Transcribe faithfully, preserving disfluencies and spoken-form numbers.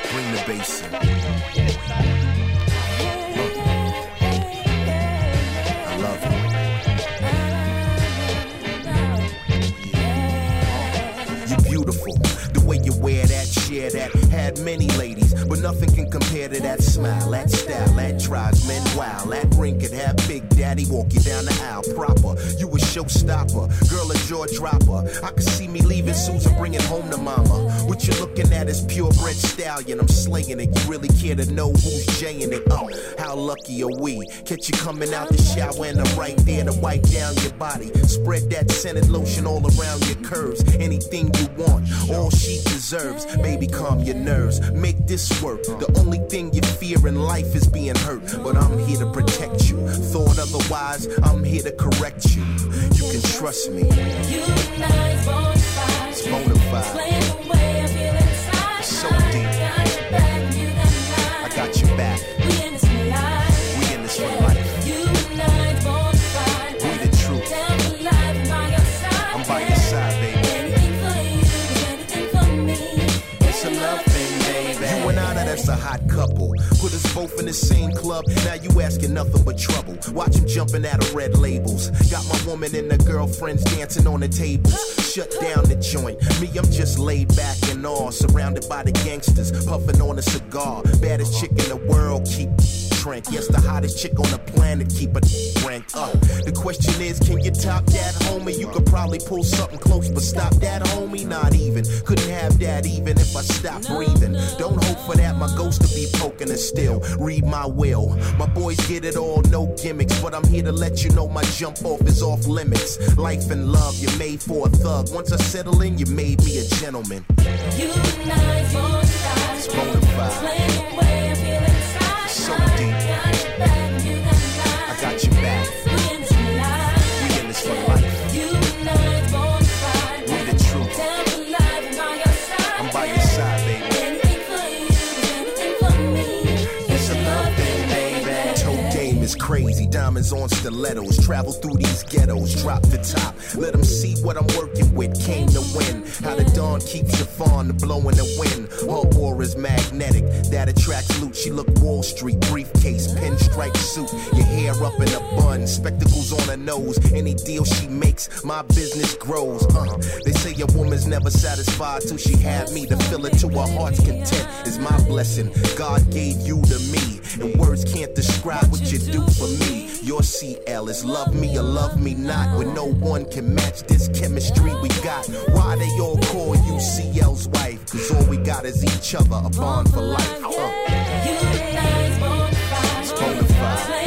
Bring the bass in. I love it. You beautiful. The way you wear that, share that. Had many ladies, but nothing can compare to that smile, that style, that drives men wild. That ring could have Big Daddy walk you down the aisle proper. You a showstopper, girl a jaw dropper. I could see me leaving Susan, bringing home to mama. What you looking at is purebred stallion. I'm slinging it. You really care to know who's jaying it? Oh, how lucky are we? Catch you coming out the shower and I'm right there to wipe down your body. Spread that scented lotion all around your curves. Anything you want, all she deserves. Baby, calm your nerves. Make this work. The only thing you fear in life is being hurt, but I'm here to protect you. Thought otherwise, I'm here to correct you. You can trust me. You and I is bonafide. It's bonafide. Explain the way I feel inside. It's so deep. I got your back, you got mine. I got your back. We in this for life. We in this for life. You and I is bonafide. We the truth. Down for life, I'm by your side. I'm by your side, baby. Anything for you, anything for me. It's a love thing, baby. You and I, that's a hot couple. Put us both in the same club. Now you asking nothing but trouble. Watch him jumping out of red labels. Got my woman and the girlfriends dancing on the tables. Shut down the joint. Me, I'm just laid back and all. Surrounded by the gangsters, puffing on a cigar. Baddest chick in the world, keep trank. Yes, the hottest chick on the planet, keep a rank up. The question is, can you top that, homie? You could probably pull something close, but stop that, homie? Not even. Couldn't have that even if I stopped breathing. Don't hope for that, my ghost to be poking us still. Read my will. My boys get it all, no gimmicks, but I'm here to let you know my jump off is off limits. Life and love, you're made for a thug. Once I settle in, you made me a gentleman. You and I is bonafide. It's bonafide. Explain the way I feel inside. So deep. I got your back. We in this for life. We in this for life. You and I is bonafide. We the truth. Down for life, I'm by your side. I'm by your side, baby. Anything for you, anything for me. It's a love thing, baby. Toe game is crazy. Diamonds on stilettos. Travel through these ghettos. Drop the top. Let them see what I'm working with. Came to win. How the dawn keeps your fawn blowing the wind. Her aura is magnetic. That attracts loot. She look Wall Street. Briefcase, pinstripe suit. Your hair up in a bun. Spectacles on her nose. Any deal she makes, my business grows. Uh, they say a woman's never satisfied till she had me. To fill it to her heart's content is my blessing. God gave you to me. And words can't describe what you do for me. Your C L is love me or love me not. When no one can match this chemistry we got. Why they all call you C L's wife? Cause all we got is each other, a bond for life. Uh. You and I is bonafide. It's bonafide.